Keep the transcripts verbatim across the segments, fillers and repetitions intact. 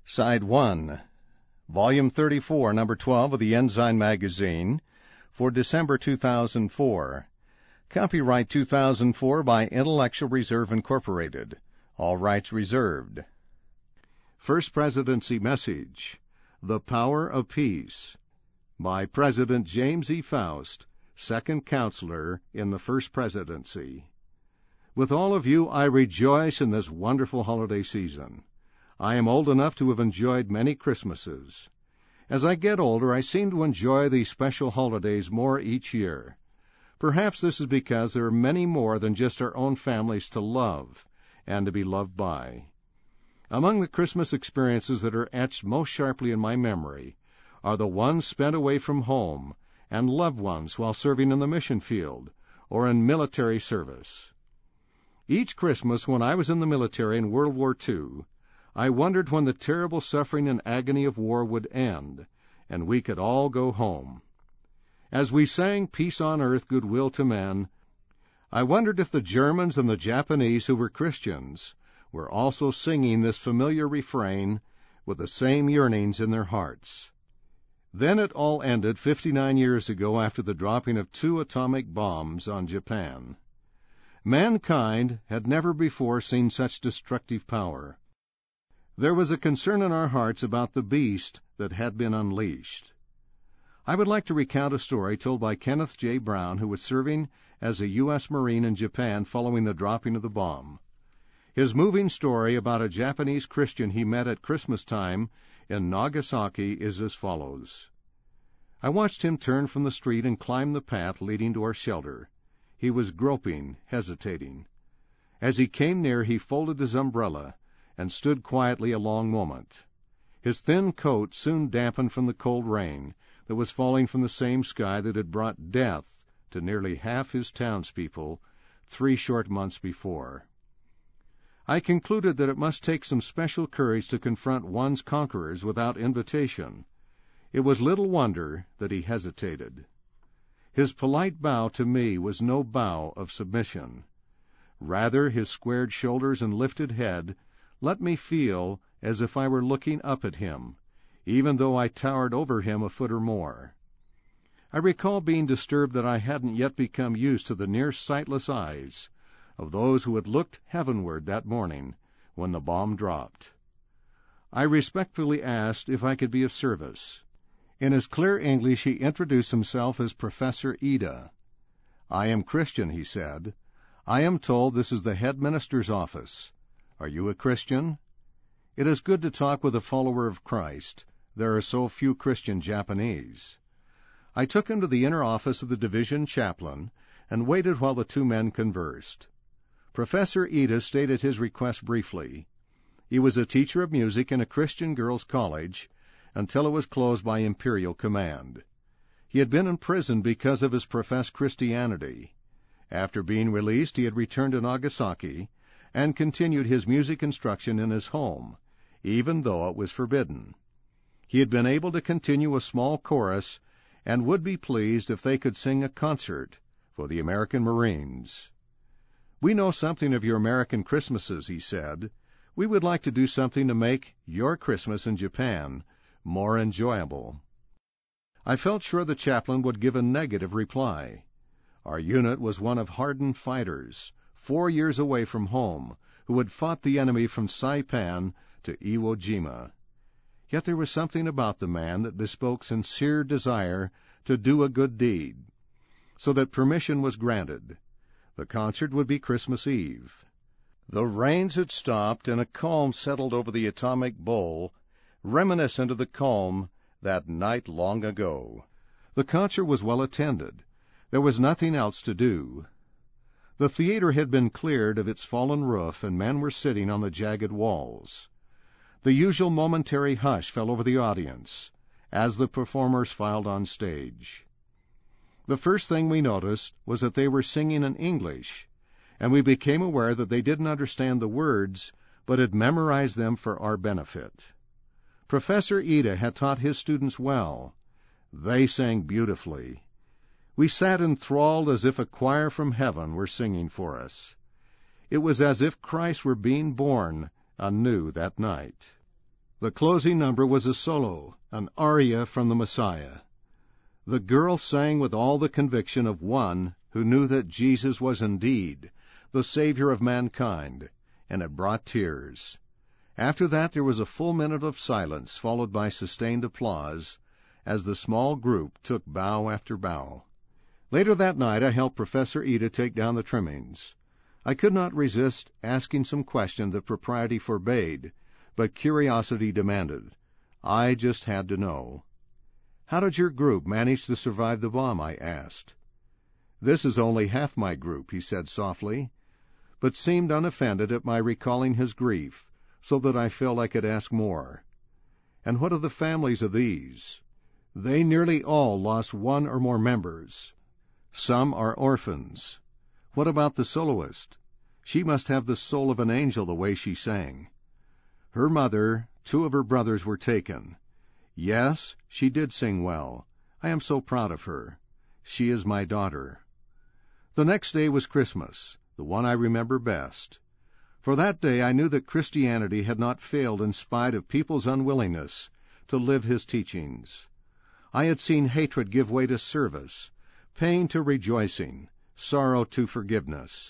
Side one, Volume thirty-four, Number twelve of the Ensign Magazine, for December two thousand four. Copyright two thousand four by Intellectual Reserve Incorporated. All rights reserved. First Presidency Message, The Power of Peace, by President James E. Faust, Second Counselor in the First Presidency. With all of you, I rejoice in this wonderful holiday season. I am old enough to have enjoyed many Christmases. As I get older, I seem to enjoy these special holidays more each year. Perhaps this is because there are many more than just our own families to love and to be loved by. Among the Christmas experiences that are etched most sharply in my memory are the ones spent away from home and loved ones while serving in the mission field or in military service. Each Christmas when I was in the military in World War Two, I wondered when the terrible suffering and agony of war would end, and we could all go home. As we sang Peace on Earth, Goodwill to Men, I wondered if the Germans and the Japanese who were Christians were also singing this familiar refrain with the same yearnings in their hearts. Then it all ended fifty-nine years ago after the dropping of two atomic bombs on Japan. Mankind had never before seen such destructive power. There was a concern in our hearts about the beast that had been unleashed. I would like to recount a story told by Kenneth J. Brown, who was serving as a U S Marine in Japan following the dropping of the bomb. His moving story about a Japanese Christian he met at Christmas time in Nagasaki is as follows. I watched him turn from the street and climb the path leading to our shelter. He was groping, hesitating. As he came near, he folded his umbrella and stood quietly a long moment. His thin coat soon dampened from the cold rain that was falling from the same sky that had brought death to nearly half his townspeople three short months before. I concluded that it must take some special courage to confront one's conquerors without invitation. It was little wonder that he hesitated. His polite bow to me was no bow of submission. Rather, his squared shoulders and lifted head let me feel as if I were looking up at him, even though I towered over him a foot or more. I recall being disturbed that I hadn't yet become used to the near sightless eyes of those who had looked heavenward that morning when the bomb dropped. I respectfully asked if I could be of service. In his clear English, he introduced himself as Professor Ida. I am Christian, he said. I am told this is the head minister's office. Are you a Christian? It is good to talk with a follower of Christ. There are so few Christian Japanese. I took him to the inner office of the division chaplain and waited while the two men conversed. Professor Ida stated his request briefly. He was a teacher of music in a Christian girls' college until it was closed by imperial command. He had been in prison because of his professed Christianity. After being released, he had returned to Nagasaki and continued his music instruction in his home, even though it was forbidden. He had been able to continue a small chorus and would be pleased if they could sing a concert for the American Marines. We know something of your American Christmases, he said. We would like to do something to make your Christmas in Japan more enjoyable. I felt sure the chaplain would give a negative reply. Our unit was one of hardened fighters, four years away from home, who had fought the enemy from Saipan to Iwo Jima. Yet there was something about the man that bespoke sincere desire to do a good deed, so that permission was granted. The concert would be Christmas Eve. The rains had stopped, and a calm settled over the atomic bowl, reminiscent of the calm that night long ago. The concert was well attended. There was nothing else to do. The theater had been cleared of its fallen roof, and men were sitting on the jagged walls. The usual momentary hush fell over the audience as the performers filed on stage. The first thing we noticed was that they were singing in English, and we became aware that they didn't understand the words, but had memorized them for our benefit. Professor Ida had taught his students well. They sang beautifully. We sat enthralled as if a choir from heaven were singing for us. It was as if Christ were being born anew that night. The closing number was a solo, an aria from the Messiah. The girl sang with all the conviction of one who knew that Jesus was indeed the Savior of mankind, and it brought tears. After that there was a full minute of silence, followed by sustained applause, as the small group took bow after bow. Later that night I helped Professor Ida take down the trimmings. I could not resist asking some question that propriety forbade, but curiosity demanded. I just had to know. "How did your group manage to survive the bomb?" I asked. "This is only half my group," he said softly, but seemed unoffended at my recalling his grief, so that I felt I could ask more. "And what of the families of these?" "They nearly all lost one or more members. Some are orphans." "What about the soloist? She must have the soul of an angel the way she sang." "Her mother, two of her brothers were taken. Yes, she did sing well. I am so proud of her. She is my daughter." The next day was Christmas, the one I remember best. For that day I knew that Christianity had not failed in spite of people's unwillingness to live his teachings. I had seen hatred give way to service, pain to rejoicing, sorrow to forgiveness.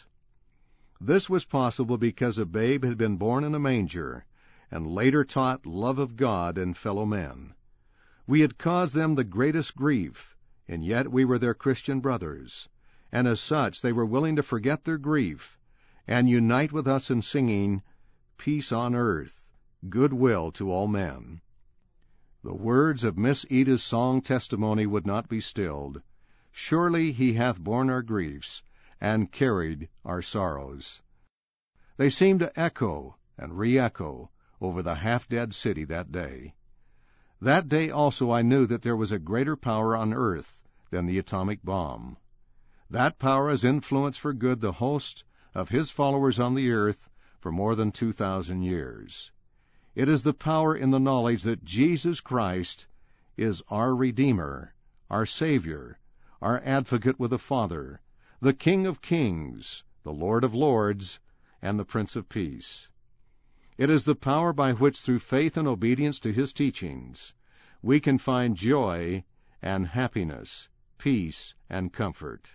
This was possible because a babe had been born in a manger, and later taught love of God and fellow men. We had caused them the greatest grief, and yet we were their Christian brothers, and as such they were willing to forget their grief and unite with us in singing, "Peace on earth, goodwill to all men." The words of Miss Ida's song testimony would not be stilled. "Surely he hath borne our griefs, and carried our sorrows." They seemed to echo and re-echo over the half-dead city that day. That day also I knew that there was a greater power on earth than the atomic bomb. That power has influenced for good the host of his followers on the earth for more than two thousand years. It is the power in the knowledge that Jesus Christ is our Redeemer, our Savior, our Advocate with the Father, the King of Kings, the Lord of Lords, and the Prince of Peace. It is the power by which, through faith and obedience to his teachings, we can find joy and happiness, peace and comfort.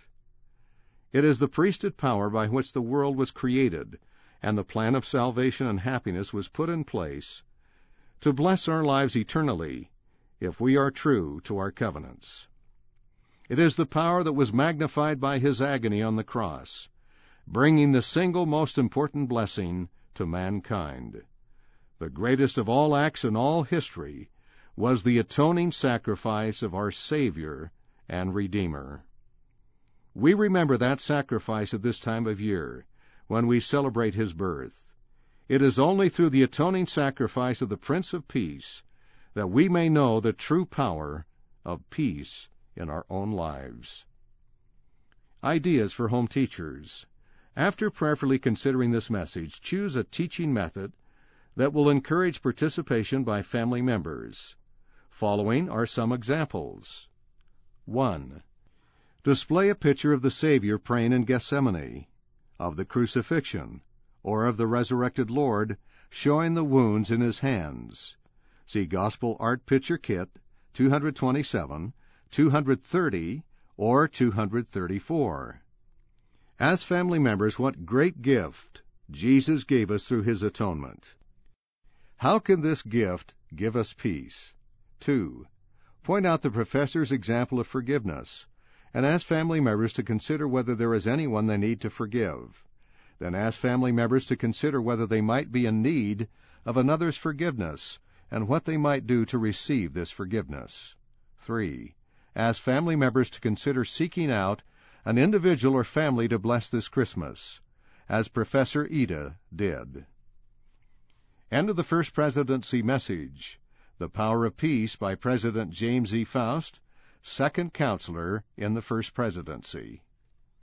It is the priesthood power by which the world was created and the plan of salvation and happiness was put in place to bless our lives eternally if we are true to our covenants. It is the power that was magnified by his agony on the cross, bringing the single most important blessing to mankind. The greatest of all acts in all history was the atoning sacrifice of our Savior and Redeemer. We remember that sacrifice at this time of year, when we celebrate his birth. It is only through the atoning sacrifice of the Prince of Peace that we may know the true power of peace in our own lives. Ideas for home teachers. After prayerfully considering this message, choose a teaching method that will encourage participation by family members. Following are some examples. one. Display a picture of the Savior praying in Gethsemane, of the crucifixion, or of the resurrected Lord showing the wounds in his hands. See Gospel Art Picture Kit, two twenty-seven, two thirty, or two thirty-four. As family members, what great gift Jesus gave us through his atonement. How can this gift give us peace? two. Point out the professor's example of forgiveness, and ask family members to consider whether there is anyone they need to forgive. Then ask family members to consider whether they might be in need of another's forgiveness and what they might do to receive this forgiveness. three. Ask family members to consider seeking out an individual or family to bless this Christmas, as Professor Ida did. End of the First Presidency Message. The Power of Peace by President James E. Faust, Second Counselor in the First Presidency.